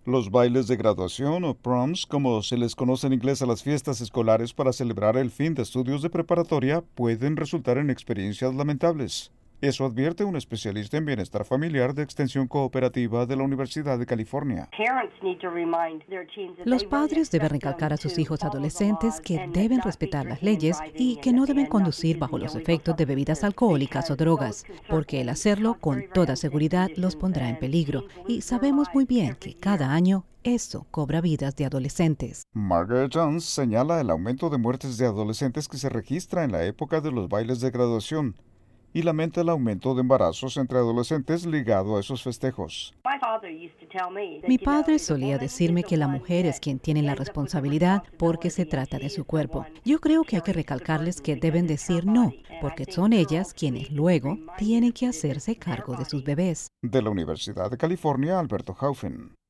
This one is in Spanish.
Los bailes de graduación o proms, como se les conoce en inglés a las fiestas escolares para celebrar el fin de estudios de preparatoria, pueden resultar en experiencias lamentables. Eso advierte un especialista en bienestar familiar de Extensión Cooperativa de la Universidad de California. Los padres deben recalcar a sus hijos adolescentes que deben respetar las leyes y que no deben conducir bajo los efectos de bebidas alcohólicas o drogas, porque el hacerlo con toda seguridad los pondrá en peligro. Y sabemos muy bien que cada año eso cobra vidas de adolescentes. Margaret Jones señala el aumento de muertes de adolescentes que se registra en la época de los bailes de graduación y lamenta el aumento de embarazos entre adolescentes ligado a esos festejos. Mi padre solía decirme que la mujer es quien tiene la responsabilidad porque se trata de su cuerpo. Yo creo que hay que recalcarles que deben decir no, porque son ellas quienes luego tienen que hacerse cargo de sus bebés. De la Universidad de California, Alberto Haufen.